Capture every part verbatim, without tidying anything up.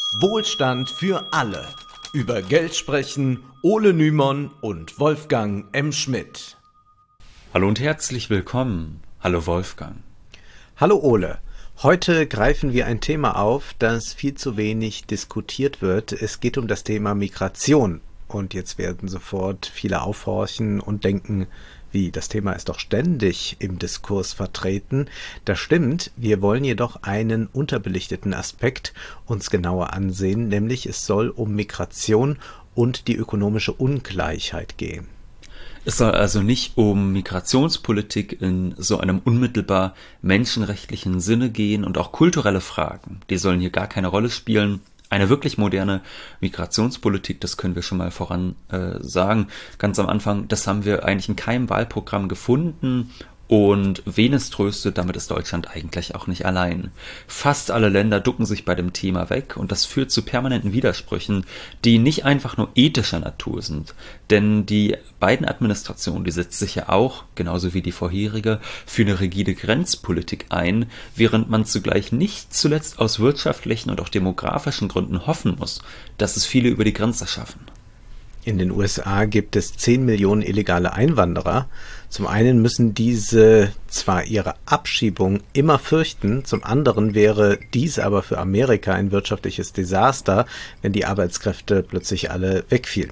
Wohlstand für alle. Über Geld sprechen Ole Nymon und Wolfgang M. Schmidt. Hallo und herzlich willkommen. Hallo Wolfgang. Hallo Ole. Heute greifen wir ein Thema auf, das viel zu wenig diskutiert wird. Es geht um das Thema Migration. Und jetzt werden sofort viele aufhorchen und denken, wie, das Thema ist doch ständig im Diskurs vertreten. Das stimmt, wir wollen jedoch einen unterbelichteten Aspekt uns genauer ansehen, nämlich es soll um Migration und die ökonomische Ungleichheit gehen. Es soll also nicht um Migrationspolitik in so einem unmittelbar menschenrechtlichen Sinne gehen und auch kulturelle Fragen, die sollen hier gar keine Rolle spielen. Eine wirklich moderne Migrationspolitik, das können wir schon mal voran äh, sagen, ganz am Anfang, das haben wir eigentlich in keinem Wahlprogramm gefunden. Und wen es tröstet, damit ist Deutschland eigentlich auch nicht allein. Fast alle Länder ducken sich bei dem Thema weg und das führt zu permanenten Widersprüchen, die nicht einfach nur ethischer Natur sind. Denn die beiden Administrationen, die setzt sich ja auch, genauso wie die vorherige, für eine rigide Grenzpolitik ein, während man zugleich nicht zuletzt aus wirtschaftlichen und auch demografischen Gründen hoffen muss, dass es viele über die Grenze schaffen. In den U S A gibt es zehn Millionen illegale Einwanderer. Zum einen müssen diese zwar ihre Abschiebung immer fürchten, zum anderen wäre dies aber für Amerika ein wirtschaftliches Desaster, wenn die Arbeitskräfte plötzlich alle wegfielen.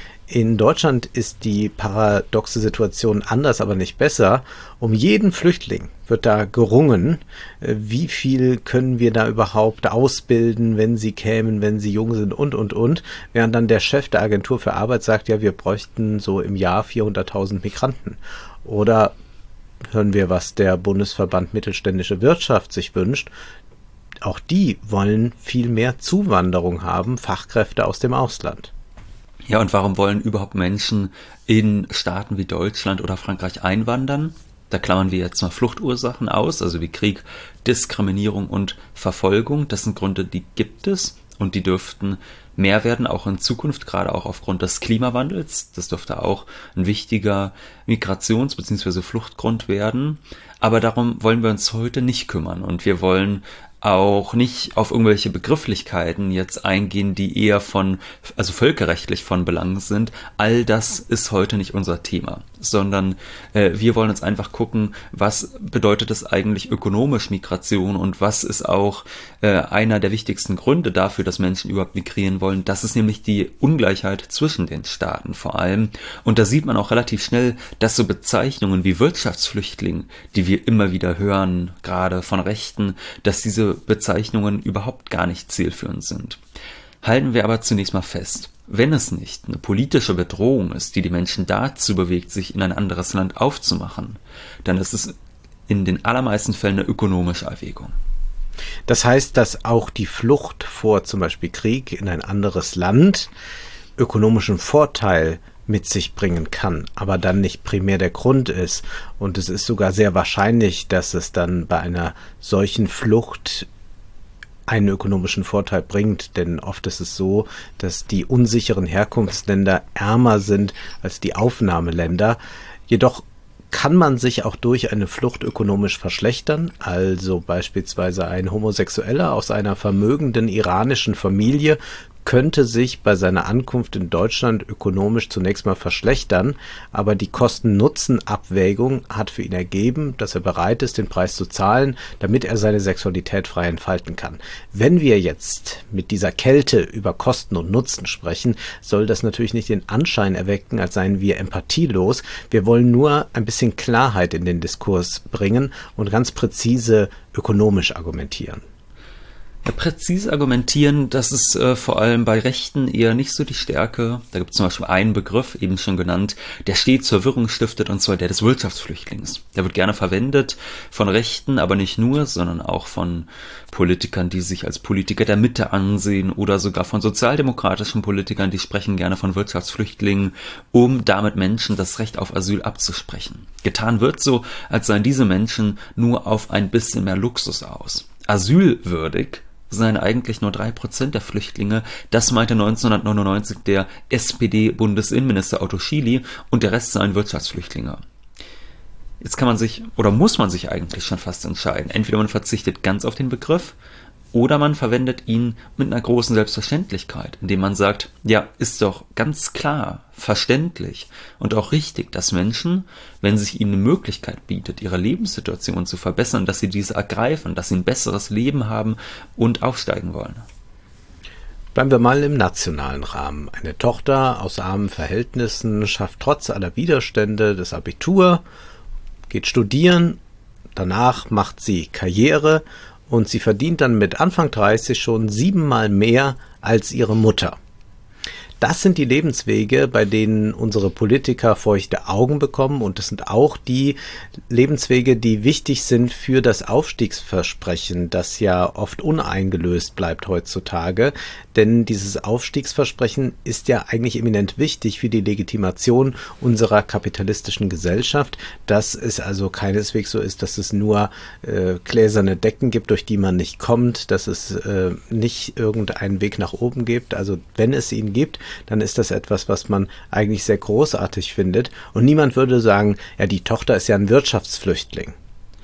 In Deutschland ist die paradoxe Situation anders, aber nicht besser. Um jeden Flüchtling wird da gerungen. Wie viel können wir da überhaupt ausbilden, wenn sie kämen, wenn sie jung sind und, und, und. Während dann der Chef der Agentur für Arbeit sagt, ja, wir bräuchten so im Jahr vierhunderttausend Migranten. Oder hören wir, was der Bundesverband Mittelständische Wirtschaft sich wünscht. Auch die wollen viel mehr Zuwanderung haben, Fachkräfte aus dem Ausland. Ja, und warum wollen überhaupt Menschen in Staaten wie Deutschland oder Frankreich einwandern? Da klammern wir jetzt mal Fluchtursachen aus, also wie Krieg, Diskriminierung und Verfolgung. Das sind Gründe, die gibt es und die dürften mehr werden, auch in Zukunft, gerade auch aufgrund des Klimawandels. Das dürfte auch ein wichtiger Migrations- bzw. Fluchtgrund werden. Aber darum wollen wir uns heute nicht kümmern und wir wollen auch nicht auf irgendwelche Begrifflichkeiten jetzt eingehen, die eher von, also völkerrechtlich von Belang sind. All das ist heute nicht unser Thema, sondern äh, wir wollen uns einfach gucken, was bedeutet es eigentlich ökonomisch Migration und was ist auch äh, einer der wichtigsten Gründe dafür, dass Menschen überhaupt migrieren wollen. Das ist nämlich die Ungleichheit zwischen den Staaten vor allem. Und da sieht man auch relativ schnell, dass so Bezeichnungen wie Wirtschaftsflüchtling, die wir immer wieder hören, gerade von Rechten, dass diese Bezeichnungen überhaupt gar nicht zielführend sind. Halten wir aber zunächst mal fest, wenn es nicht eine politische Bedrohung ist, die die Menschen dazu bewegt, sich in ein anderes Land aufzumachen, dann ist es in den allermeisten Fällen eine ökonomische Erwägung. Das heißt, dass auch die Flucht vor zum Beispiel Krieg in ein anderes Land ökonomischen Vorteil mit sich bringen kann, aber dann nicht primär der Grund ist. Und es ist sogar sehr wahrscheinlich, dass es dann bei einer solchen Flucht einen ökonomischen Vorteil bringt, denn oft ist es so, dass die unsicheren Herkunftsländer ärmer sind als die Aufnahmeländer. Jedoch kann man sich auch durch eine Flucht ökonomisch verschlechtern, also beispielsweise ein Homosexueller aus einer vermögenden iranischen Familie könnte sich bei seiner Ankunft in Deutschland ökonomisch zunächst mal verschlechtern, aber die Kosten-Nutzen-Abwägung hat für ihn ergeben, dass er bereit ist, den Preis zu zahlen, damit er seine Sexualität frei entfalten kann. Wenn wir jetzt mit dieser Kälte über Kosten und Nutzen sprechen, soll das natürlich nicht den Anschein erwecken, als seien wir empathielos. Wir wollen nur ein bisschen Klarheit in den Diskurs bringen und ganz präzise ökonomisch argumentieren. Ja, präzise argumentieren, das ist äh, vor allem bei Rechten eher nicht so die Stärke. Da gibt es zum Beispiel einen Begriff, eben schon genannt, der stets Verwirrung stiftet, und zwar der des Wirtschaftsflüchtlings. Der wird gerne verwendet von Rechten, aber nicht nur, sondern auch von Politikern, die sich als Politiker der Mitte ansehen oder sogar von sozialdemokratischen Politikern, die sprechen gerne von Wirtschaftsflüchtlingen, um damit Menschen das Recht auf Asyl abzusprechen. Getan wird so, als seien diese Menschen nur auf ein bisschen mehr Luxus aus. Asylwürdig seien eigentlich nur drei Prozent der Flüchtlinge. Das meinte neunzehnhundertneunundneunzig der S P D-Bundesinnenminister Otto Schily, und der Rest seien Wirtschaftsflüchtlinge. Jetzt kann man sich, oder muss man sich eigentlich schon fast entscheiden. Entweder man verzichtet ganz auf den Begriff Oder man verwendet ihn mit einer großen Selbstverständlichkeit, indem man sagt, ja, ist doch ganz klar, verständlich und auch richtig, dass Menschen, wenn sich ihnen eine Möglichkeit bietet, ihre Lebenssituation zu verbessern, dass sie diese ergreifen, dass sie ein besseres Leben haben und aufsteigen wollen. Bleiben wir mal im nationalen Rahmen. Eine Tochter aus armen Verhältnissen schafft trotz aller Widerstände das Abitur, geht studieren, danach macht sie Karriere und sie verdient dann mit Anfang dreißig schon siebenmal mehr als ihre Mutter. Das sind die Lebenswege, bei denen unsere Politiker feuchte Augen bekommen, und das sind auch die Lebenswege, die wichtig sind für das Aufstiegsversprechen, das ja oft uneingelöst bleibt heutzutage. Denn dieses Aufstiegsversprechen ist ja eigentlich eminent wichtig für die Legitimation unserer kapitalistischen Gesellschaft, dass es also keineswegs so ist, dass es nur äh, gläserne Decken gibt, durch die man nicht kommt, dass es äh, nicht irgendeinen Weg nach oben gibt. Also wenn es ihn gibt, dann ist das etwas, was man eigentlich sehr großartig findet. Und niemand würde sagen, ja, die Tochter ist ja ein Wirtschaftsflüchtling.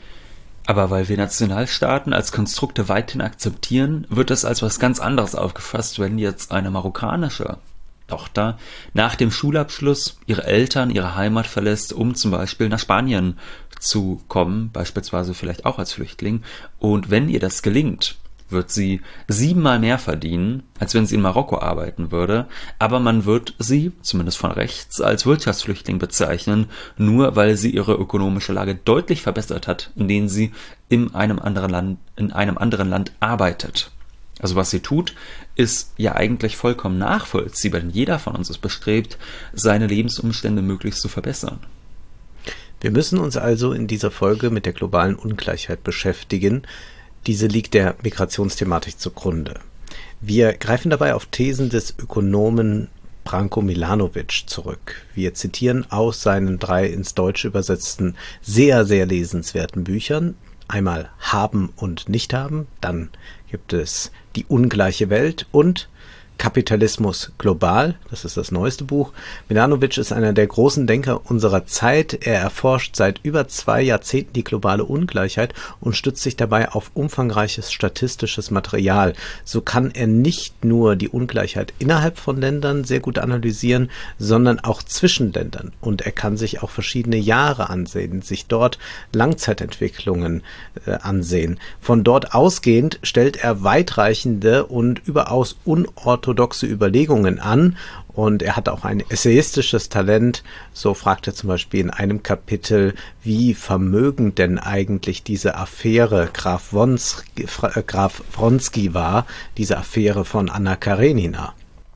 Aber weil wir Nationalstaaten als Konstrukte weithin akzeptieren, wird das als was ganz anderes aufgefasst, wenn jetzt eine marokkanische Tochter nach dem Schulabschluss ihre Eltern, ihre Heimat verlässt, um zum Beispiel nach Spanien zu kommen, beispielsweise vielleicht auch als Flüchtling. Und wenn ihr das gelingt, wird sie siebenmal mehr verdienen, als wenn sie in Marokko arbeiten würde, aber man wird sie, zumindest von rechts, als Wirtschaftsflüchtling bezeichnen, nur weil sie ihre ökonomische Lage deutlich verbessert hat, indem sie in einem anderen Land, in einem anderen Land arbeitet. Also was sie tut, ist ja eigentlich vollkommen nachvollziehbar, denn jeder von uns ist bestrebt, seine Lebensumstände möglichst zu verbessern. Wir müssen uns also in dieser Folge mit der globalen Ungleichheit beschäftigen. Diese liegt der Migrationsthematik zugrunde. Wir greifen dabei auf Thesen des Ökonomen Branko Milanovic zurück. Wir zitieren aus seinen drei ins Deutsche übersetzten, sehr, sehr lesenswerten Büchern. Einmal Haben und Nicht-Haben, dann gibt es Die ungleiche Welt und Kapitalismus global, das ist das neueste Buch. Milanovic ist einer der großen Denker unserer Zeit. Er erforscht seit über zwei Jahrzehnten die globale Ungleichheit und stützt sich dabei auf umfangreiches statistisches Material. So kann er nicht nur die Ungleichheit innerhalb von Ländern sehr gut analysieren, sondern auch zwischen Ländern. Und er kann sich auch verschiedene Jahre ansehen, sich dort Langzeitentwicklungen äh, ansehen. Von dort ausgehend stellt er weitreichende und überaus unorthodoxe orthodoxe Überlegungen an, und er hat auch ein essayistisches Talent. So fragt er zum Beispiel in einem Kapitel, wie vermögend denn eigentlich diese Affäre Graf, Wons, Graf Wronski war, diese Affäre von Anna Karenina.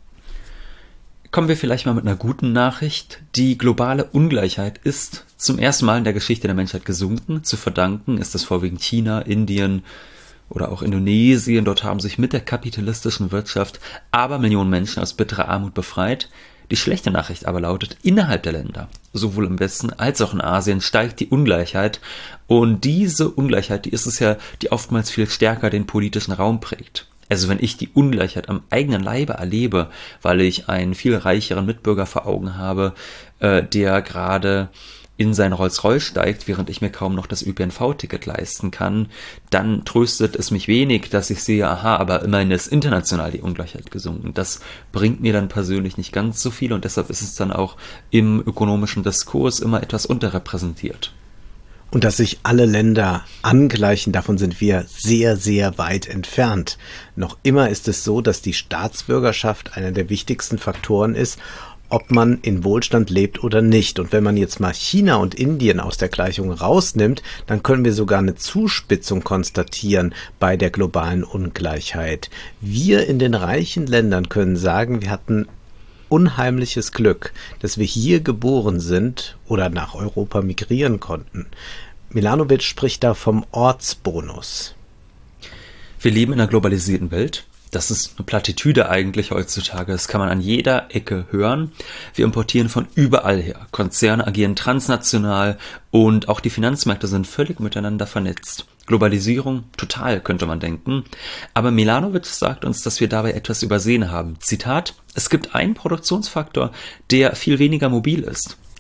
Kommen wir vielleicht mal mit einer guten Nachricht. Die globale Ungleichheit ist zum ersten Mal in der Geschichte der Menschheit gesunken. Zu verdanken ist es vorwiegend China, Indien oder auch Indonesien. Dort haben sich mit der kapitalistischen Wirtschaft aber Millionen Menschen aus bitterer Armut befreit. Die schlechte Nachricht aber lautet, innerhalb der Länder, sowohl im Westen als auch in Asien, steigt die Ungleichheit. Und diese Ungleichheit, die ist es ja, die oftmals viel stärker den politischen Raum prägt. Also wenn ich die Ungleichheit am eigenen Leibe erlebe, weil ich einen viel reicheren Mitbürger vor Augen habe, äh, der gerade in sein Rolls-Royce steigt, während ich mir kaum noch das Ö P N V-Ticket leisten kann, dann tröstet es mich wenig, dass ich sehe, aha, aber immerhin ist international die Ungleichheit gesunken. Das bringt mir dann persönlich nicht ganz so viel, und deshalb ist es dann auch im ökonomischen Diskurs immer etwas unterrepräsentiert. Und dass sich alle Länder angleichen, davon sind wir sehr, sehr weit entfernt. Noch immer ist es so, dass die Staatsbürgerschaft einer der wichtigsten Faktoren ist, ob man in Wohlstand lebt oder nicht. Und wenn man jetzt mal China und Indien aus der Gleichung rausnimmt, dann können wir sogar eine Zuspitzung konstatieren bei der globalen Ungleichheit. Wir in den reichen Ländern können sagen, wir hatten unheimliches Glück, dass wir hier geboren sind oder nach Europa migrieren konnten. Milanovic spricht da vom Ortsbonus. Wir leben in einer globalisierten Welt. Das ist eine Plattitüde eigentlich heutzutage. Das kann man an jeder Ecke hören. Wir importieren von überall her. Konzerne agieren transnational und auch die Finanzmärkte sind völlig miteinander vernetzt. Globalisierung, total, könnte man denken. Aber Milanovic sagt uns, dass wir dabei etwas übersehen haben. Zitat: Es gibt einen Produktionsfaktor, der viel weniger mobil ist.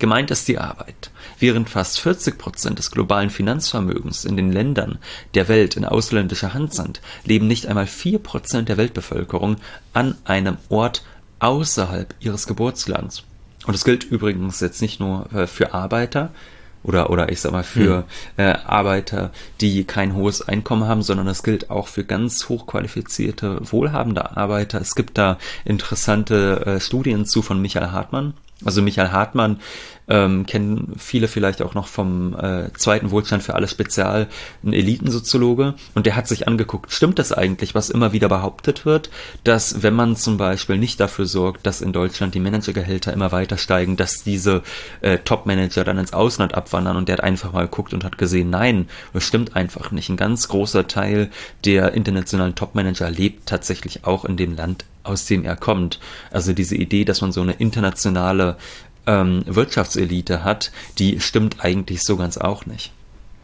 Gemeint ist die Arbeit. Während fast vierzig Prozent des globalen Finanzvermögens in den Ländern der Welt in ausländischer Hand sind, leben nicht einmal vier Prozent der Weltbevölkerung an einem Ort außerhalb ihres Geburtslands. Und das gilt übrigens jetzt nicht nur für Arbeiter, Oder, oder ich sag mal für hm. äh, Arbeiter, die kein hohes Einkommen haben, sondern das gilt auch für ganz hochqualifizierte, wohlhabende Arbeiter. Es gibt da interessante äh, Studien zu von Michael Hartmann. Also Michael Hartmann ähm, kennen viele vielleicht auch noch vom äh, zweiten Wohlstand für alle Spezial, ein Elitensoziologe. Und der hat sich angeguckt, stimmt das eigentlich, was immer wieder behauptet wird, dass wenn man zum Beispiel nicht dafür sorgt, dass in Deutschland die Managergehälter immer weiter steigen, dass diese äh, Top-Manager dann ins Ausland abwandern, und der hat einfach mal geguckt und hat gesehen, nein, das stimmt einfach nicht. Ein ganz großer Teil der internationalen Top-Manager lebt tatsächlich auch in dem Land, aus dem er kommt. Also diese Idee, dass man so eine internationale ähm, Wirtschaftselite hat, die stimmt eigentlich so ganz auch nicht.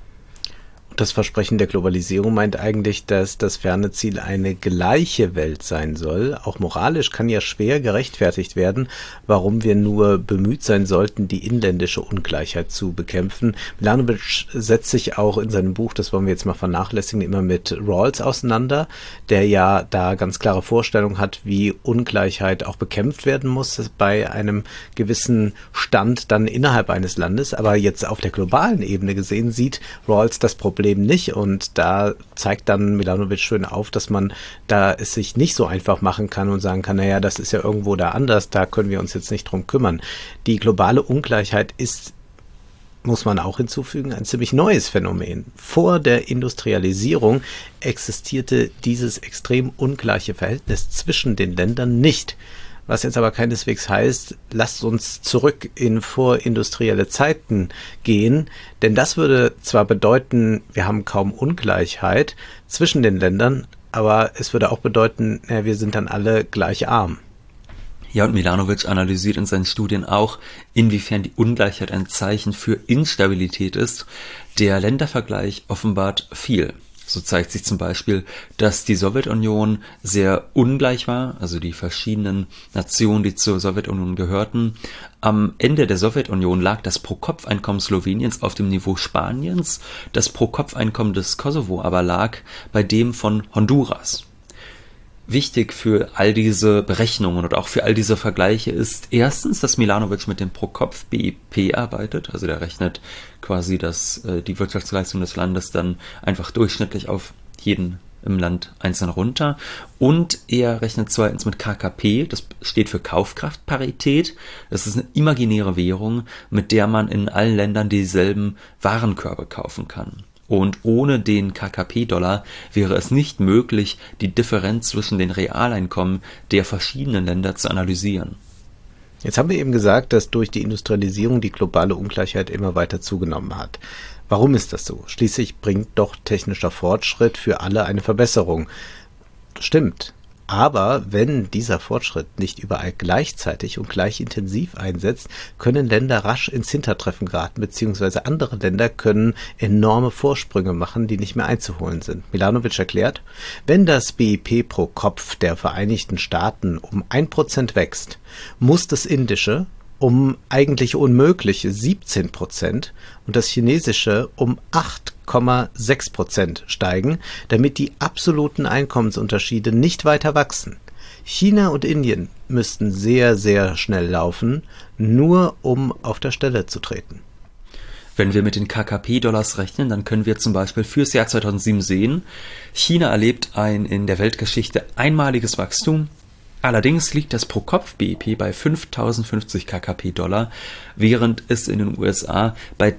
Das Versprechen der Globalisierung meint eigentlich, dass das ferne Ziel eine gleiche Welt sein soll. Auch moralisch kann ja schwer gerechtfertigt werden, warum wir nur bemüht sein sollten, die inländische Ungleichheit zu bekämpfen. Milanovic setzt sich auch in seinem Buch, das wollen wir jetzt mal vernachlässigen, immer mit Rawls auseinander, der ja da ganz klare Vorstellungen hat, wie Ungleichheit auch bekämpft werden muss bei einem gewissen Stand dann innerhalb eines Landes. Aber jetzt auf der globalen Ebene gesehen sieht Rawls das Problem nicht, und da zeigt dann Milanovic schön auf, dass man da es sich nicht so einfach machen kann und sagen kann, naja, das ist ja irgendwo da anders, da können wir uns jetzt nicht drum kümmern. Die globale Ungleichheit ist, muss man auch hinzufügen, ein ziemlich neues Phänomen. Vor der Industrialisierung existierte dieses extrem ungleiche Verhältnis zwischen den Ländern nicht. Was jetzt aber keineswegs heißt, lasst uns zurück in vorindustrielle Zeiten gehen, denn das würde zwar bedeuten, wir haben kaum Ungleichheit zwischen den Ländern, aber es würde auch bedeuten, ja, wir sind dann alle gleich arm. Ja, und Milanovic analysiert in seinen Studien auch, inwiefern die Ungleichheit ein Zeichen für Instabilität ist. Der Ländervergleich offenbart viel. So zeigt sich zum Beispiel, dass die Sowjetunion sehr ungleich war, also die verschiedenen Nationen, die zur Sowjetunion gehörten. Am Ende der Sowjetunion lag das Pro-Kopf-Einkommen Sloweniens auf dem Niveau Spaniens, das Pro-Kopf-Einkommen des Kosovo aber lag bei dem von Honduras. Wichtig für all diese Berechnungen und auch für all diese Vergleiche ist erstens, dass Milanovic mit dem Pro-Kopf-B I P arbeitet, also der rechnet quasi das, äh, die Wirtschaftsleistung des Landes dann einfach durchschnittlich auf jeden im Land einzeln runter, und er rechnet zweitens mit K K P, das steht für Kaufkraftparität, das ist eine imaginäre Währung, mit der man in allen Ländern dieselben Warenkörbe kaufen kann. Und ohne den K K P-Dollar wäre es nicht möglich, die Differenz zwischen den Realeinkommen der verschiedenen Länder zu analysieren. Jetzt haben wir eben gesagt, dass durch die Industrialisierung die globale Ungleichheit immer weiter zugenommen hat. Warum ist das so? Schließlich bringt doch technischer Fortschritt für alle eine Verbesserung. Stimmt. Aber wenn dieser Fortschritt nicht überall gleichzeitig und gleich intensiv einsetzt, können Länder rasch ins Hintertreffen geraten, beziehungsweise andere Länder können enorme Vorsprünge machen, die nicht mehr einzuholen sind. Milanovic erklärt, wenn das B I P pro Kopf der Vereinigten Staaten um ein Prozent wächst, muss das indische um eigentlich unmögliche siebzehn Prozent und das chinesische um acht Komma sechs Prozent steigen, damit die absoluten Einkommensunterschiede nicht weiter wachsen. China und Indien müssten sehr, sehr schnell laufen, nur um auf der Stelle zu treten. Wenn wir mit den K K P-Dollars rechnen, dann können wir zum Beispiel fürs Jahr zweitausendsieben sehen, China erlebt ein in der Weltgeschichte einmaliges Wachstum. Allerdings liegt das Pro-Kopf-B I P bei fünftausendfünfzig K K P-Dollar, während es in den U S A bei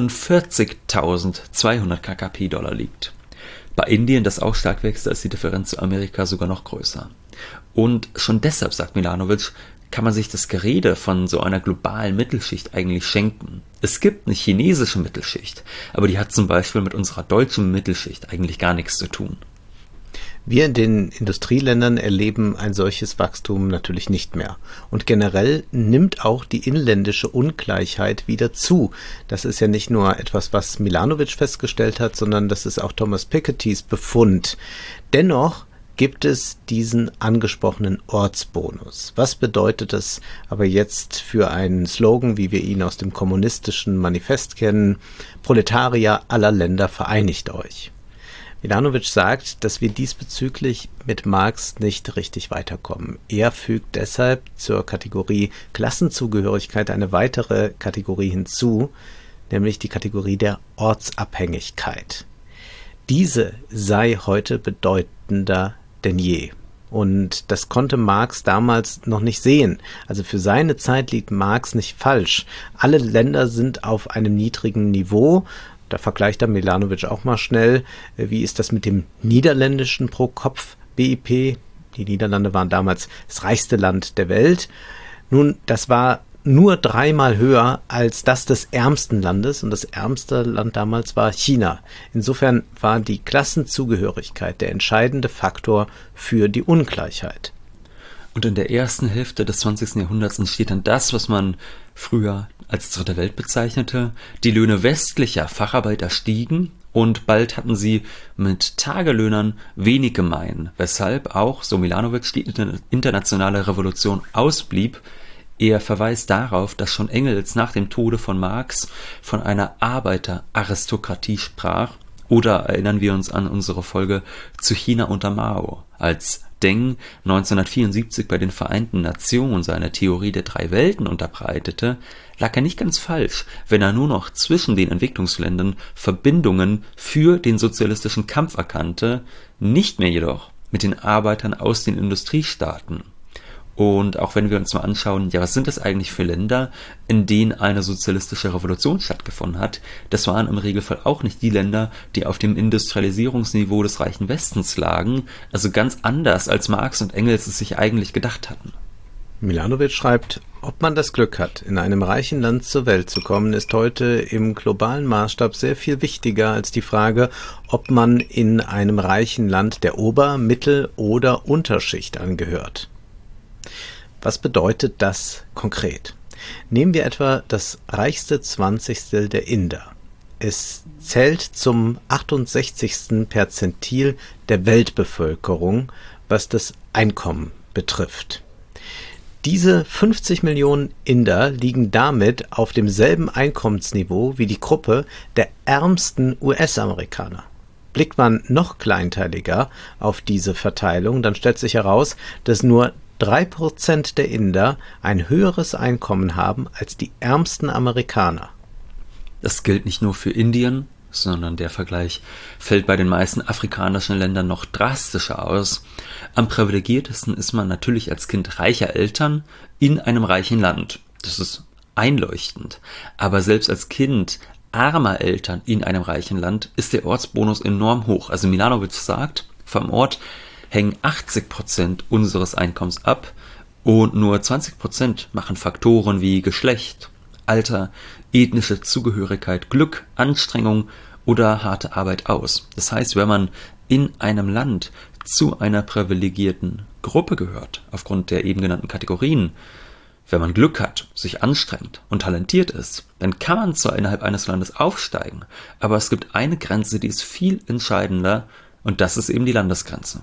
dreiundvierzigtausendzweihundert K K P-Dollar liegt. Bei Indien, das auch stark wächst, ist die Differenz zu Amerika sogar noch größer. Und schon deshalb, sagt Milanovic, kann man sich das Gerede von so einer globalen Mittelschicht eigentlich schenken. Es gibt eine chinesische Mittelschicht, aber die hat zum Beispiel mit unserer deutschen Mittelschicht eigentlich gar nichts zu tun. Wir in den Industrieländern erleben ein solches Wachstum natürlich nicht mehr. Und generell nimmt auch die inländische Ungleichheit wieder zu. Das ist ja nicht nur etwas, was Milanovic festgestellt hat, sondern das ist auch Thomas Pikettys Befund. Dennoch gibt es diesen angesprochenen Ortsbonus. Was bedeutet das aber jetzt für einen Slogan, wie wir ihn aus dem kommunistischen Manifest kennen? Proletarier aller Länder, vereinigt euch. Milanovic sagt, dass wir diesbezüglich mit Marx nicht richtig weiterkommen. Er fügt deshalb zur Kategorie Klassenzugehörigkeit eine weitere Kategorie hinzu, nämlich die Kategorie der Ortsabhängigkeit. Diese sei heute bedeutender denn je. Und das konnte Marx damals noch nicht sehen. Also für seine Zeit liegt Marx nicht falsch. Alle Länder sind auf einem niedrigen Niveau. Da vergleicht er Milanovic auch mal schnell. Wie ist das mit dem niederländischen Pro-Kopf-B I P? Die Niederlande waren damals das reichste Land der Welt. Nun, das war nur dreimal höher als das des ärmsten Landes, und das ärmste Land damals war China. Insofern war die Klassenzugehörigkeit der entscheidende Faktor für die Ungleichheit. Und in der ersten Hälfte des zwanzigsten Jahrhunderts entsteht dann das, was man früher als Dritte Welt bezeichnete. Die Löhne westlicher Facharbeiter stiegen und bald hatten sie mit Tagelöhnern wenig gemein, weshalb auch, so Milanovic, die internationale Revolution ausblieb. Er verweist darauf, dass schon Engels nach dem Tode von Marx von einer Arbeiteraristokratie sprach, oder erinnern wir uns an unsere Folge zu China unter Mao, als Deng neunzehnhundertvierundsiebzig bei den Vereinten Nationen seine Theorie der drei Welten unterbreitete, lag er nicht ganz falsch, wenn er nur noch zwischen den Entwicklungsländern Verbindungen für den sozialistischen Kampf erkannte, nicht mehr jedoch mit den Arbeitern aus den Industriestaaten. Und auch wenn wir uns mal anschauen, ja, was sind das eigentlich für Länder, in denen eine sozialistische Revolution stattgefunden hat, das waren im Regelfall auch nicht die Länder, die auf dem Industrialisierungsniveau des reichen Westens lagen, also ganz anders, als Marx und Engels es sich eigentlich gedacht hatten. Milanovic schreibt, ob man das Glück hat, in einem reichen Land zur Welt zu kommen, ist heute im globalen Maßstab sehr viel wichtiger als die Frage, ob man in einem reichen Land der Ober-, Mittel- oder Unterschicht angehört. Was bedeutet das konkret? Nehmen wir etwa das reichste Zwanzigstel der Inder. Es zählt zum achtundsechzigsten Perzentil der Weltbevölkerung, was das Einkommen betrifft. Diese fünfzig Millionen Inder liegen damit auf demselben Einkommensniveau wie die Gruppe der ärmsten U S-Amerikaner. Blickt man noch kleinteiliger auf diese Verteilung, dann stellt sich heraus, dass nur drei Prozent der Inder ein höheres Einkommen haben als die ärmsten Amerikaner. Das gilt nicht nur für Indien, sondern der Vergleich fällt bei den meisten afrikanischen Ländern noch drastischer aus. Am privilegiertesten ist man natürlich als Kind reicher Eltern in einem reichen Land. Das ist einleuchtend. Aber selbst als Kind armer Eltern in einem reichen Land ist der Ortsbonus enorm hoch. Also Milanovic sagt, vom Ort hängen achtzig Prozent unseres Einkommens ab und nur zwanzig Prozent machen Faktoren wie Geschlecht, Alter, ethnische Zugehörigkeit, Glück, Anstrengung oder harte Arbeit aus. Das heißt, wenn man in einem Land zu einer privilegierten Gruppe gehört, aufgrund der eben genannten Kategorien, wenn man Glück hat, sich anstrengt und talentiert ist, dann kann man zwar innerhalb eines Landes aufsteigen, aber es gibt eine Grenze, die ist viel entscheidender, und das ist eben die Landesgrenze.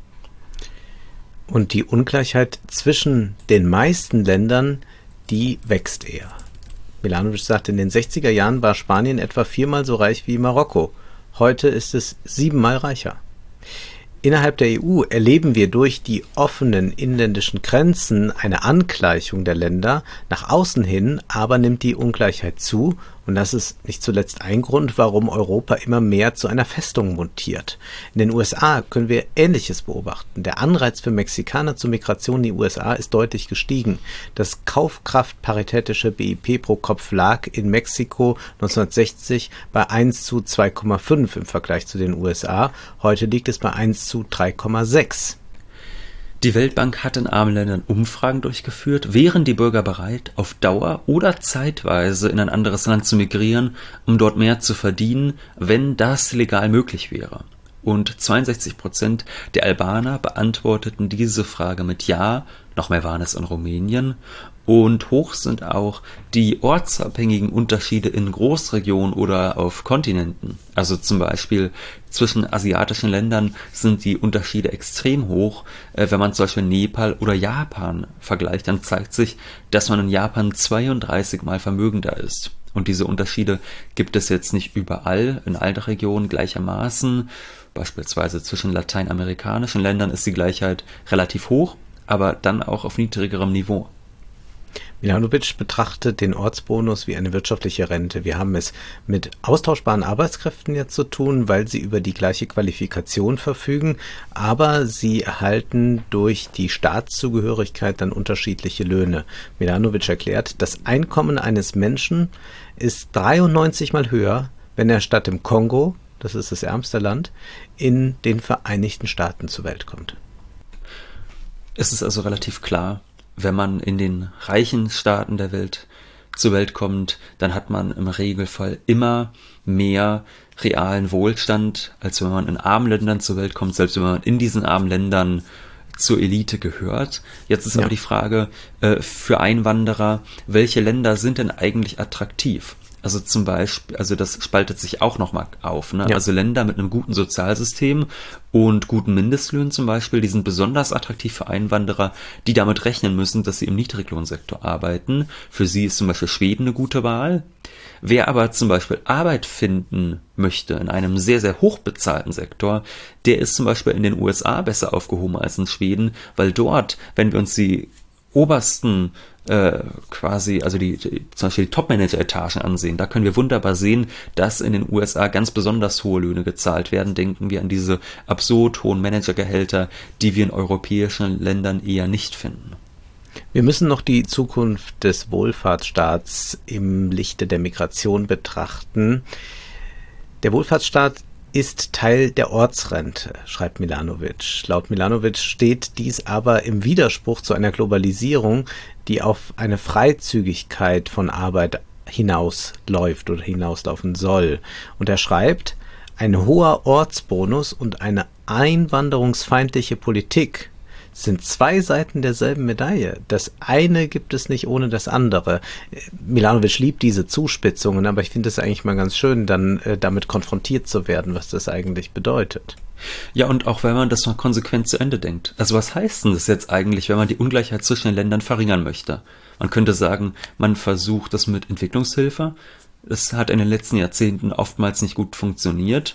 Und die Ungleichheit zwischen den meisten Ländern, die wächst eher. Milanovic sagt, in den sechziger Jahren war Spanien etwa viermal so reich wie Marokko. Heute ist es siebenmal reicher. Innerhalb der E U erleben wir durch die offenen inländischen Grenzen eine Angleichung der Länder. Nach außen hin aber nimmt die Ungleichheit zu, und das ist nicht zuletzt ein Grund, warum Europa immer mehr zu einer Festung mutiert. In den U S A können wir Ähnliches beobachten. Der Anreiz für Mexikaner zur Migration in die U S A ist deutlich gestiegen. Das kaufkraftparitätische B I P pro Kopf lag in Mexiko neunzehnhundertsechzig bei eins zu zwei Komma fünf im Vergleich zu den U S A. Heute liegt es bei eins zu drei Komma sechs. Die Weltbank hat in armen Ländern Umfragen durchgeführt. Wären die Bürger bereit, auf Dauer oder zeitweise in ein anderes Land zu migrieren, um dort mehr zu verdienen, wenn das legal möglich wäre? Und zweiundsechzig Prozent der Albaner beantworteten diese Frage mit Ja, noch mehr waren es in Rumänien. Und hoch sind auch die ortsabhängigen Unterschiede in Großregionen oder auf Kontinenten. Also zum Beispiel zwischen asiatischen Ländern sind die Unterschiede extrem hoch. Wenn man zum Beispiel Nepal oder Japan vergleicht, dann zeigt sich, dass man in Japan zweiunddreißig Mal vermögender ist. Und diese Unterschiede gibt es jetzt nicht überall, in allen Regionen gleichermaßen. Beispielsweise zwischen lateinamerikanischen Ländern ist die Gleichheit relativ hoch, aber dann auch auf niedrigerem Niveau. Milanovic betrachtet den Ortsbonus wie eine wirtschaftliche Rente. Wir haben es mit austauschbaren Arbeitskräften jetzt zu tun, weil sie über die gleiche Qualifikation verfügen, aber sie erhalten durch die Staatszugehörigkeit dann unterschiedliche Löhne. Milanovic erklärt, das Einkommen eines Menschen ist dreiundneunzig Mal höher, wenn er statt im Kongo, das ist das ärmste Land, in den Vereinigten Staaten zur Welt kommt. Es ist also relativ klar, wenn man in den reichen Staaten der Welt zur Welt kommt, dann hat man im Regelfall immer mehr realen Wohlstand, als wenn man in armen Ländern zur Welt kommt, selbst wenn man in diesen armen Ländern zur Elite gehört. Jetzt ist ja aber die Frage äh, für Einwanderer, welche Länder sind denn eigentlich attraktiv? Also zum Beispiel, also das spaltet sich auch nochmal auf. Ne? Ja. Also Länder mit einem guten Sozialsystem und guten Mindestlöhnen zum Beispiel, die sind besonders attraktiv für Einwanderer, die damit rechnen müssen, dass sie im Niedriglohnsektor arbeiten. Für sie ist zum Beispiel Schweden eine gute Wahl. Wer aber zum Beispiel Arbeit finden möchte in einem sehr, sehr hochbezahlten Sektor, der ist zum Beispiel in den U S A besser aufgehoben als in Schweden, weil dort, wenn wir uns die obersten äh, quasi, also die, die zum Beispiel die Top-Manager-Etagen ansehen, da können wir wunderbar sehen, dass in den U S A ganz besonders hohe Löhne gezahlt werden. Denken wir an diese absurd hohen Managergehälter, die wir in europäischen Ländern eher nicht finden. Wir müssen noch die Zukunft des Wohlfahrtsstaats im Lichte der Migration betrachten. Der Wohlfahrtsstaat ist Teil der Ortsrente, schreibt Milanovic. Laut Milanovic steht dies aber im Widerspruch zu einer Globalisierung, die auf eine Freizügigkeit von Arbeit hinausläuft oder hinauslaufen soll. Und er schreibt, ein hoher Ortsbonus und eine einwanderungsfeindliche Politik sind zwei Seiten derselben Medaille. Das eine gibt es nicht ohne das andere. Milanovic liebt diese Zuspitzungen, aber ich finde es eigentlich mal ganz schön, dann äh, damit konfrontiert zu werden, was das eigentlich bedeutet. Ja, und auch wenn man das mal konsequent zu Ende denkt. Also was heißt denn das jetzt eigentlich, wenn man die Ungleichheit zwischen den Ländern verringern möchte? Man könnte sagen, man versucht das mit Entwicklungshilfe. Das hat in den letzten Jahrzehnten oftmals nicht gut funktioniert.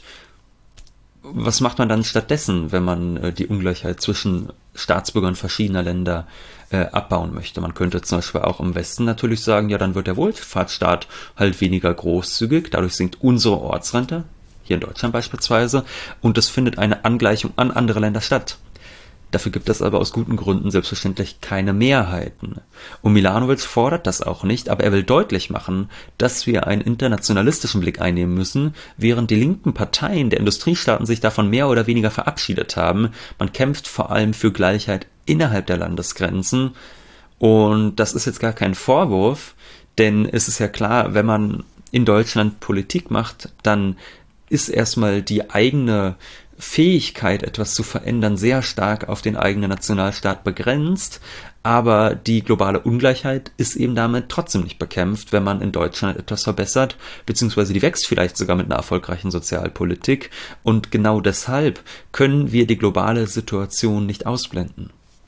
Was macht man dann stattdessen, wenn man äh, die Ungleichheit zwischen Staatsbürgern verschiedener Länder äh, abbauen möchte? Man könnte zum Beispiel auch im Westen natürlich sagen, ja, dann wird der Wohlfahrtsstaat halt weniger großzügig, dadurch sinkt unsere Ortsrente, hier in Deutschland beispielsweise, und es findet eine Angleichung an andere Länder statt. Dafür gibt es aber aus guten Gründen selbstverständlich keine Mehrheiten. Und Milanovic fordert das auch nicht, aber er will deutlich machen, dass wir einen internationalistischen Blick einnehmen müssen, während die linken Parteien der Industriestaaten sich davon mehr oder weniger verabschiedet haben. Man kämpft vor allem für Gleichheit innerhalb der Landesgrenzen. Und das ist jetzt gar kein Vorwurf, denn es ist ja klar, wenn man in Deutschland Politik macht, dann ist erstmal die eigene Fähigkeit, etwas zu verändern, sehr stark auf den eigenen Nationalstaat begrenzt, aber die globale Ungleichheit ist eben damit trotzdem nicht bekämpft, wenn man in Deutschland etwas verbessert, beziehungsweise die wächst vielleicht sogar mit einer erfolgreichen Sozialpolitik, und genau deshalb können wir die globale Situation nicht ausblenden.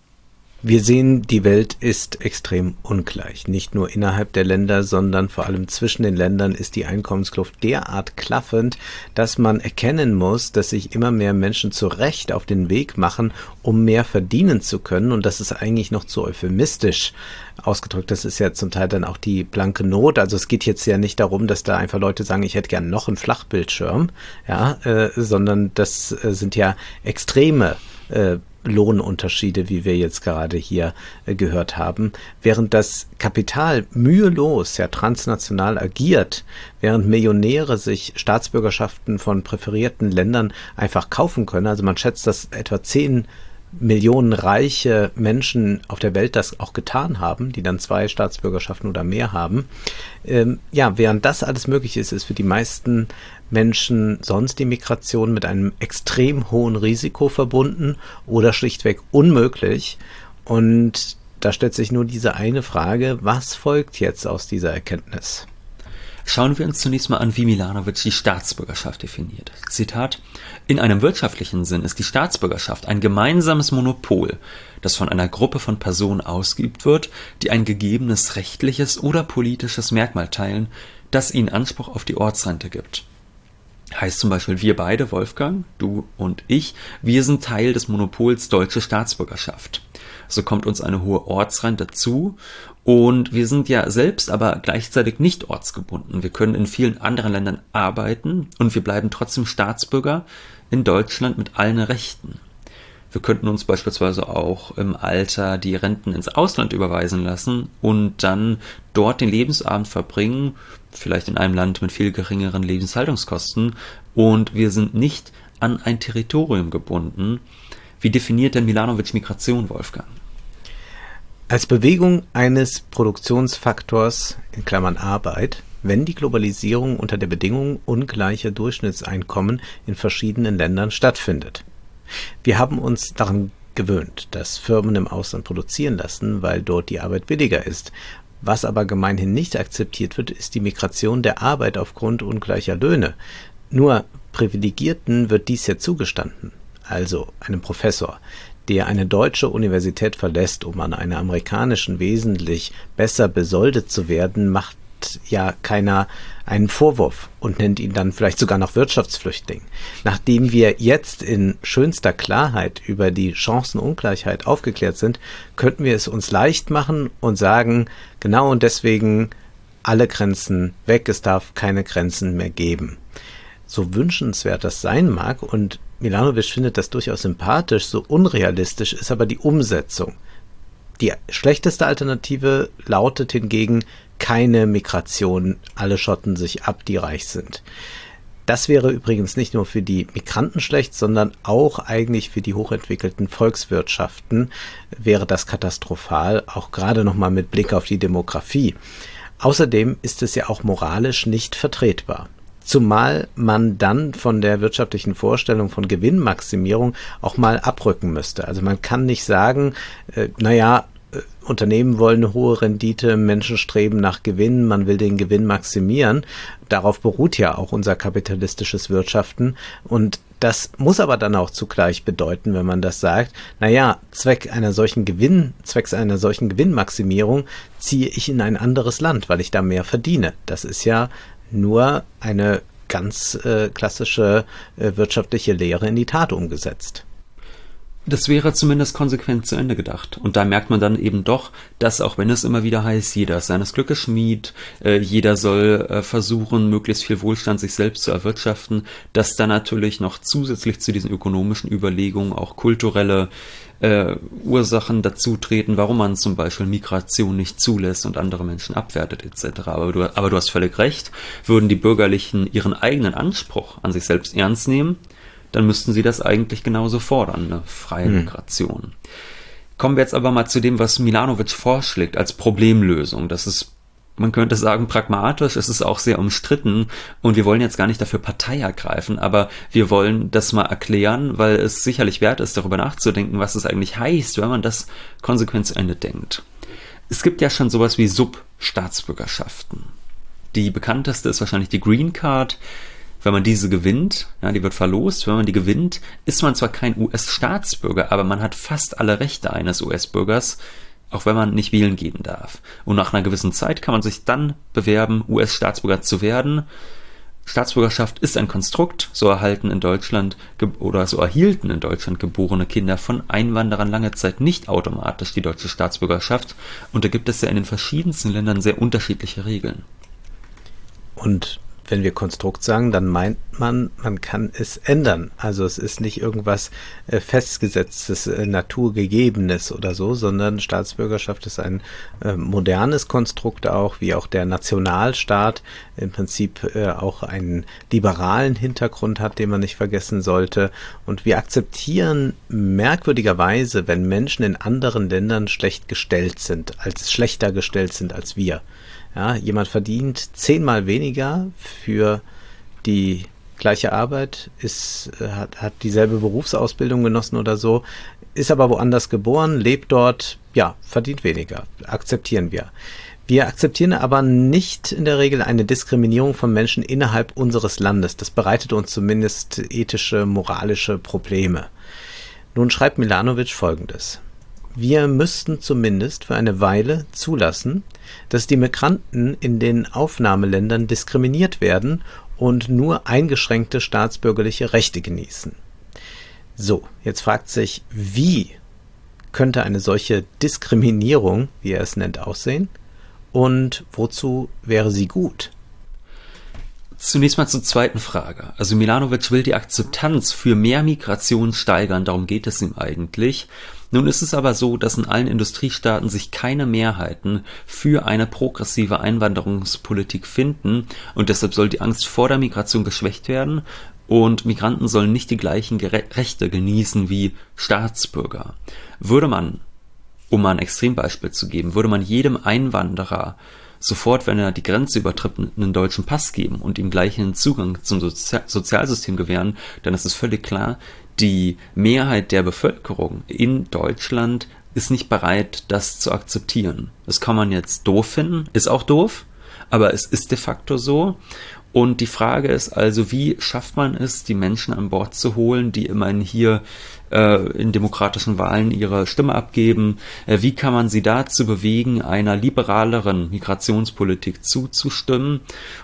Wir sehen, die Welt ist extrem ungleich. Nicht nur innerhalb der Länder, sondern vor allem zwischen den Ländern ist die Einkommenskluft derart klaffend, dass man erkennen muss, dass sich immer mehr Menschen zu Recht auf den Weg machen, um mehr verdienen zu können. Und das ist eigentlich noch zu euphemistisch ausgedrückt. Das ist ja zum Teil dann auch die blanke Not. Also es geht jetzt ja nicht darum, dass da einfach Leute sagen, ich hätte gern noch einen Flachbildschirm, ja, äh, sondern das äh, sind ja extreme äh, Lohnunterschiede, wie wir jetzt gerade hier äh, gehört haben, während das Kapital mühelos ja transnational agiert, während Millionäre sich Staatsbürgerschaften von präferierten Ländern einfach kaufen können. Also man schätzt, dass etwa zehn Millionen reiche Menschen auf der Welt das auch getan haben, die dann zwei Staatsbürgerschaften oder mehr haben. Ähm, ja, während das alles möglich ist, ist für die meisten Menschen sonst die Migration mit einem extrem hohen Risiko verbunden oder schlichtweg unmöglich. Und da stellt sich nur diese eine Frage, was folgt jetzt aus dieser Erkenntnis? Schauen wir uns zunächst mal an, wie Milanovic die Staatsbürgerschaft definiert. Zitat: In einem wirtschaftlichen Sinn ist die Staatsbürgerschaft ein gemeinsames Monopol, das von einer Gruppe von Personen ausgeübt wird, die ein gegebenes rechtliches oder politisches Merkmal teilen, das ihnen Anspruch auf die Ortsrente gibt. Heißt zum Beispiel, wir beide, Wolfgang, du und ich, wir sind Teil des Monopols deutsche Staatsbürgerschaft. So kommt uns eine hohe Ortsrente zu und wir sind ja selbst aber gleichzeitig nicht ortsgebunden. Wir können in vielen anderen Ländern arbeiten und wir bleiben trotzdem Staatsbürger in Deutschland mit allen Rechten. Wir könnten uns beispielsweise auch im Alter die Renten ins Ausland überweisen lassen und dann dort den Lebensabend verbringen, vielleicht in einem Land mit viel geringeren Lebenshaltungskosten, und wir sind nicht an ein Territorium gebunden. Wie definiert denn Milanovic Migration, Wolfgang? Als Bewegung eines Produktionsfaktors, in Klammern Arbeit, wenn die Globalisierung unter der Bedingung ungleicher Durchschnittseinkommen in verschiedenen Ländern stattfindet. Wir haben uns daran gewöhnt, dass Firmen im Ausland produzieren lassen, weil dort die Arbeit billiger ist. Was aber gemeinhin nicht akzeptiert wird, ist die Migration der Arbeit aufgrund ungleicher Löhne. Nur Privilegierten wird dies ja zugestanden, also einem Professor, der eine deutsche Universität verlässt, um an einer amerikanischen wesentlich besser besoldet zu werden, macht ja keiner einen Vorwurf und nennt ihn dann vielleicht sogar noch Wirtschaftsflüchtling. Nachdem wir jetzt in schönster Klarheit über die Chancenungleichheit aufgeklärt sind, könnten wir es uns leicht machen und sagen, genau und deswegen alle Grenzen weg, es darf keine Grenzen mehr geben. So wünschenswert das sein mag, und Milanovic findet das durchaus sympathisch, so unrealistisch ist aber die Umsetzung. Die schlechteste Alternative lautet hingegen keine Migration, alle schotten sich ab, die reich sind. Das wäre übrigens nicht nur für die Migranten schlecht, sondern auch eigentlich für die hochentwickelten Volkswirtschaften wäre das katastrophal, auch gerade nochmal mit Blick auf die Demografie. Außerdem ist es ja auch moralisch nicht vertretbar. Zumal man dann von der wirtschaftlichen Vorstellung von Gewinnmaximierung auch mal abrücken müsste. Also man kann nicht sagen, äh, naja, äh, Unternehmen wollen eine hohe Rendite, Menschen streben nach Gewinn, man will den Gewinn maximieren. Darauf beruht ja auch unser kapitalistisches Wirtschaften. Und das muss aber dann auch zugleich bedeuten, wenn man das sagt, naja, Zweck einer solchen Gewinn, zwecks einer solchen Gewinnmaximierung ziehe ich in ein anderes Land, weil ich da mehr verdiene. Das ist ja nur eine ganz äh, klassische äh, wirtschaftliche Lehre in die Tat umgesetzt. Das wäre zumindest konsequent zu Ende gedacht. Und da merkt man dann eben doch, dass, auch wenn es immer wieder heißt, jeder ist seines Glückes Schmied, äh, jeder soll äh, versuchen, möglichst viel Wohlstand sich selbst zu erwirtschaften, dass da natürlich noch zusätzlich zu diesen ökonomischen Überlegungen auch kulturelle äh, Ursachen dazu treten, warum man zum Beispiel Migration nicht zulässt und andere Menschen abwertet et cetera. Aber du, aber du hast völlig recht, würden die Bürgerlichen ihren eigenen Anspruch an sich selbst ernst nehmen, dann müssten sie das eigentlich genauso fordern, eine freie hm. Migration. Kommen wir jetzt aber mal zu dem, was Milanovic vorschlägt als Problemlösung. Das ist, man könnte sagen, pragmatisch, es ist auch sehr umstritten und wir wollen jetzt gar nicht dafür Partei ergreifen, aber wir wollen das mal erklären, weil es sicherlich wert ist, darüber nachzudenken, was es eigentlich heißt, wenn man das konsequent zu Ende denkt. Es gibt ja schon sowas wie Substaatsbürgerschaften. Die bekannteste ist wahrscheinlich die Green Card. Wenn man diese gewinnt, ja, die wird verlost, wenn man die gewinnt, ist man zwar kein U S-Staatsbürger, aber man hat fast alle Rechte eines U S-Bürgers, auch wenn man nicht wählen gehen darf. Und nach einer gewissen Zeit kann man sich dann bewerben, U S-Staatsbürger zu werden. Staatsbürgerschaft ist ein Konstrukt, so erhalten in Deutschland oder so erhielten in Deutschland geborene Kinder von Einwanderern lange Zeit nicht automatisch die deutsche Staatsbürgerschaft. Und da gibt es ja in den verschiedensten Ländern sehr unterschiedliche Regeln. Und wenn wir Konstrukt sagen, dann meint man, man kann es ändern. Also es ist nicht irgendwas äh, festgesetztes, äh, naturgegebenes oder so, sondern Staatsbürgerschaft ist ein äh, modernes Konstrukt auch, wie auch der Nationalstaat im Prinzip äh, auch einen liberalen Hintergrund hat, den man nicht vergessen sollte. Und wir akzeptieren merkwürdigerweise, wenn Menschen in anderen Ländern schlecht gestellt sind, als schlechter gestellt sind als wir. Ja, jemand verdient zehnmal weniger für die gleiche Arbeit, ist, hat, hat dieselbe Berufsausbildung genossen oder so, ist aber woanders geboren, lebt dort, ja, verdient weniger. Akzeptieren wir. Wir akzeptieren aber nicht in der Regel eine Diskriminierung von Menschen innerhalb unseres Landes. Das bereitet uns zumindest ethische, moralische Probleme. Nun schreibt Milanovic Folgendes. Wir müssten zumindest für eine Weile zulassen, dass die Migranten in den Aufnahmeländern diskriminiert werden und nur eingeschränkte staatsbürgerliche Rechte genießen. So, jetzt fragt sich, wie könnte eine solche Diskriminierung, wie er es nennt, aussehen? Und wozu wäre sie gut? Zunächst mal zur zweiten Frage. Also Milanovic will die Akzeptanz für mehr Migration steigern, darum geht es ihm eigentlich. Nun ist es aber so, dass in allen Industriestaaten sich keine Mehrheiten für eine progressive Einwanderungspolitik finden und deshalb soll die Angst vor der Migration geschwächt werden und Migranten sollen nicht die gleichen Rechte genießen wie Staatsbürger. Würde man, um mal ein Extrembeispiel zu geben, würde man jedem Einwanderer sofort, wenn er die Grenze übertritt, einen deutschen Pass geben und ihm gleichen Zugang zum Sozi- Sozialsystem gewähren, dann ist es völlig klar, die Mehrheit der Bevölkerung in Deutschland ist nicht bereit, das zu akzeptieren. Das kann man jetzt doof finden, ist auch doof, aber es ist de facto so. Und die Frage ist also, wie schafft man es, die Menschen an Bord zu holen, die immerhin hier äh, in demokratischen Wahlen ihre Stimme abgeben? Äh, wie kann man sie dazu bewegen, einer liberaleren Migrationspolitik zuzustimmen?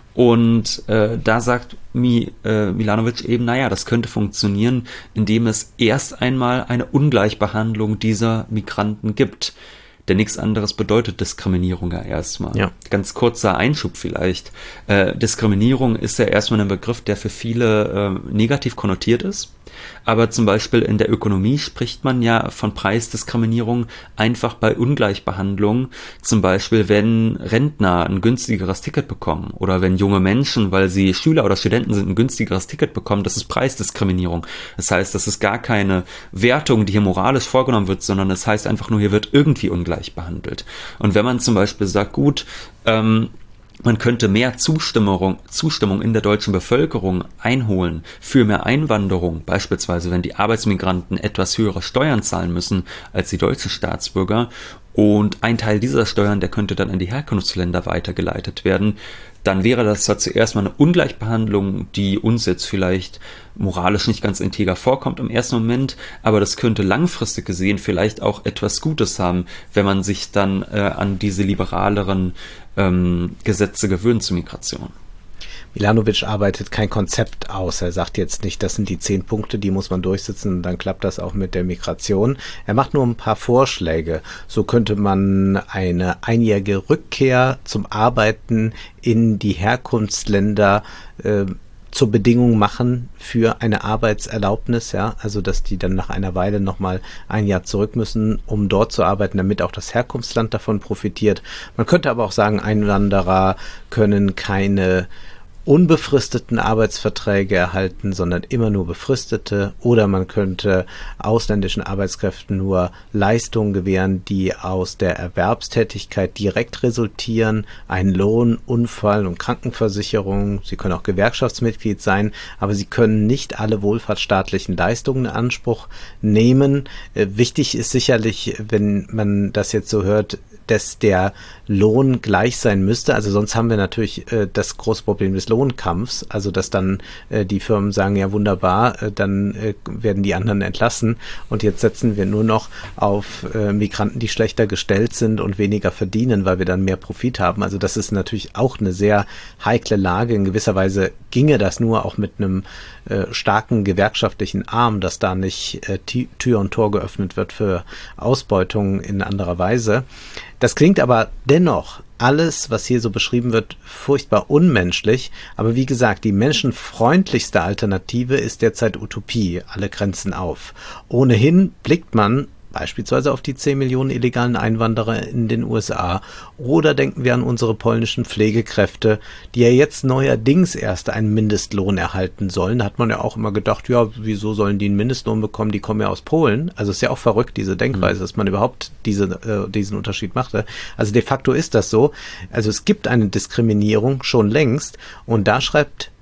Und äh, da sagt Mi, äh, Milanovic eben, naja, das könnte funktionieren, indem es erst einmal eine Ungleichbehandlung dieser Migranten gibt. Denn nichts anderes bedeutet Diskriminierung ja erstmal. Ja. Ganz kurzer Einschub vielleicht. Äh, Diskriminierung ist ja erstmal ein Begriff, der für viele äh, negativ konnotiert ist. Aber zum Beispiel in der Ökonomie spricht man ja von Preisdiskriminierung einfach bei Ungleichbehandlung. Zum Beispiel, wenn Rentner ein günstigeres Ticket bekommen oder wenn junge Menschen, weil sie Schüler oder Studenten sind, ein günstigeres Ticket bekommen, das ist Preisdiskriminierung. Das heißt, das ist gar keine Wertung, die hier moralisch vorgenommen wird, sondern das heißt einfach nur, hier wird irgendwie ungleich behandelt. Und wenn man zum Beispiel sagt, gut, ähm, man könnte mehr Zustimmung, Zustimmung in der deutschen Bevölkerung einholen für mehr Einwanderung, beispielsweise wenn die Arbeitsmigranten etwas höhere Steuern zahlen müssen als die deutschen Staatsbürger und ein Teil dieser Steuern, der könnte dann in die Herkunftsländer weitergeleitet werden, dann wäre das zwar zuerst mal eine Ungleichbehandlung, die uns jetzt vielleicht moralisch nicht ganz integer vorkommt im ersten Moment, aber das könnte langfristig gesehen vielleicht auch etwas Gutes haben, wenn man sich dann äh, an diese liberaleren ähm, Gesetze gewöhnt zur Migration. Milanovic arbeitet kein Konzept aus. Er sagt jetzt nicht, das sind die zehn Punkte, die muss man durchsetzen und dann klappt das auch mit der Migration. Er macht nur ein paar Vorschläge. So könnte man eine einjährige Rückkehr zum Arbeiten in die Herkunftsländer äh, zur Bedingung machen für eine Arbeitserlaubnis, ja, also dass die dann nach einer Weile nochmal ein Jahr zurück müssen, um dort zu arbeiten, damit auch das Herkunftsland davon profitiert. Man könnte aber auch sagen, Einwanderer können keine unbefristeten Arbeitsverträge erhalten, sondern immer nur befristete, oder man könnte ausländischen Arbeitskräften nur Leistungen gewähren, die aus der Erwerbstätigkeit direkt resultieren, einen Lohn, Unfall- und Krankenversicherung. Sie können auch Gewerkschaftsmitglied sein, aber sie können nicht alle wohlfahrtsstaatlichen Leistungen in Anspruch nehmen. Äh, wichtig ist sicherlich, wenn man das jetzt so hört, dass der Lohn gleich sein müsste. Also sonst haben wir natürlich äh, das große Problem des Lohnkampfs, also dass dann äh, die Firmen sagen, ja wunderbar, äh, dann äh, werden die anderen entlassen und jetzt setzen wir nur noch auf äh, Migranten, die schlechter gestellt sind und weniger verdienen, weil wir dann mehr Profit haben. Also das ist natürlich auch eine sehr heikle Lage. In gewisser Weise ginge das nur auch mit einem äh, starken gewerkschaftlichen Arm, dass da nicht äh, Tür und Tor geöffnet wird für Ausbeutung in anderer Weise. Das klingt aber dennoch alles, was hier so beschrieben wird, furchtbar unmenschlich. Aber wie gesagt, die menschenfreundlichste Alternative ist derzeit Utopie, alle Grenzen auf. Ohnehin blickt man beispielsweise auf die zehn Millionen illegalen Einwanderer in den U S A. Oder denken wir an unsere polnischen Pflegekräfte, die ja jetzt neuerdings erst einen Mindestlohn erhalten sollen. Da hat man ja auch immer gedacht, ja, wieso sollen die einen Mindestlohn bekommen? Die kommen ja aus Polen. Also ist ja auch verrückt, diese Denkweise, mhm. dass man überhaupt diese, äh, diesen Unterschied machte. Also de facto ist das so. Also es gibt eine Diskriminierung schon längst. Und da schreibt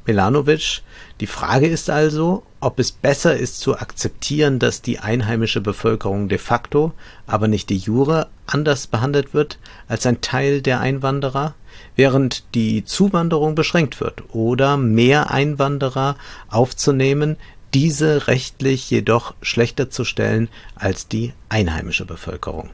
Milanovic, die Frage ist also, ob es besser ist zu akzeptieren, dass die einheimische Bevölkerung de facto, aber nicht de jure anders behandelt wird als ein Teil der Einwanderer, während die Zuwanderung beschränkt wird, oder mehr Einwanderer aufzunehmen, diese rechtlich jedoch schlechter zu stellen als die einheimische Bevölkerung.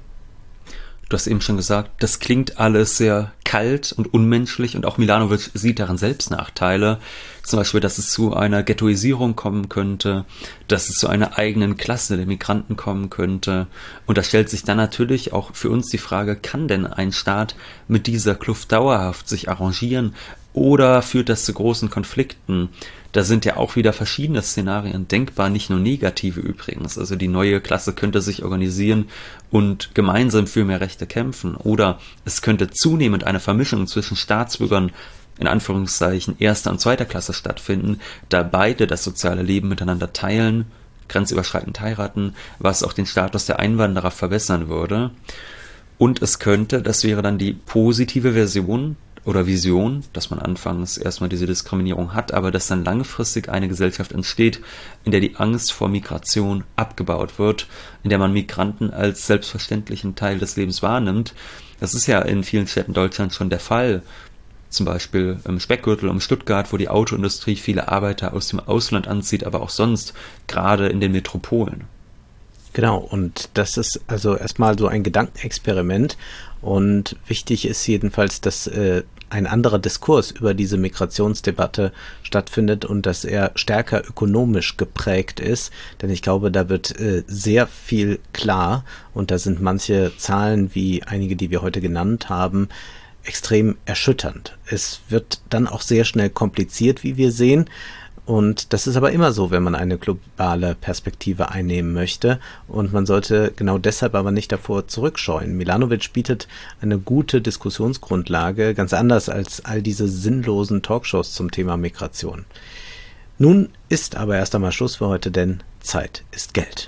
Du hast eben schon gesagt, das klingt alles sehr kalt und unmenschlich und auch Milanovic sieht darin selbst Nachteile. Zum Beispiel, dass es zu einer Ghettoisierung kommen könnte, dass es zu einer eigenen Klasse der Migranten kommen könnte. Und da stellt sich dann natürlich auch für uns die Frage, kann denn ein Staat mit dieser Kluft dauerhaft sich arrangieren oder führt das zu großen Konflikten? Da sind ja auch wieder verschiedene Szenarien denkbar, nicht nur negative übrigens. Also die neue Klasse könnte sich organisieren und gemeinsam für mehr Rechte kämpfen. Oder es könnte zunehmend eine Vermischung zwischen Staatsbürgern, in Anführungszeichen, erster und zweiter Klasse stattfinden, da beide das soziale Leben miteinander teilen, grenzüberschreitend heiraten, was auch den Status der Einwanderer verbessern würde. Und es könnte, das wäre dann die positive Version, oder Vision, dass man anfangs erstmal diese Diskriminierung hat, aber dass dann langfristig eine Gesellschaft entsteht, in der die Angst vor Migration abgebaut wird, in der man Migranten als selbstverständlichen Teil des Lebens wahrnimmt. Das ist ja in vielen Städten Deutschlands schon der Fall. Zum Beispiel im Speckgürtel um Stuttgart, wo die Autoindustrie viele Arbeiter aus dem Ausland anzieht, aber auch sonst, gerade in den Metropolen. Genau, und das ist also erstmal so ein Gedankenexperiment und wichtig ist jedenfalls, dass äh, ein anderer Diskurs über diese Migrationsdebatte stattfindet und dass er stärker ökonomisch geprägt ist, denn ich glaube, da wird äh, sehr viel klar und da sind manche Zahlen, wie einige, die wir heute genannt haben, extrem erschütternd. Es wird dann auch sehr schnell kompliziert, wie wir sehen. Und das ist aber immer so, wenn man eine globale Perspektive einnehmen möchte. Und man sollte genau deshalb aber nicht davor zurückscheuen. Milanovic bietet eine gute Diskussionsgrundlage, ganz anders als all diese sinnlosen Talkshows zum Thema Migration. Nun ist aber erst einmal Schluss für heute, denn Zeit ist Geld.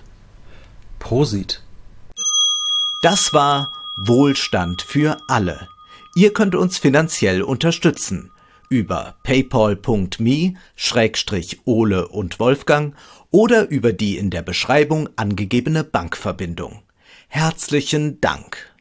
Prosit. Das war Wohlstand für alle. Ihr könnt uns finanziell unterstützen. Über paypal punkt me Schrägstrich Ole und Wolfgang oder über die in der Beschreibung angegebene Bankverbindung. Herzlichen Dank!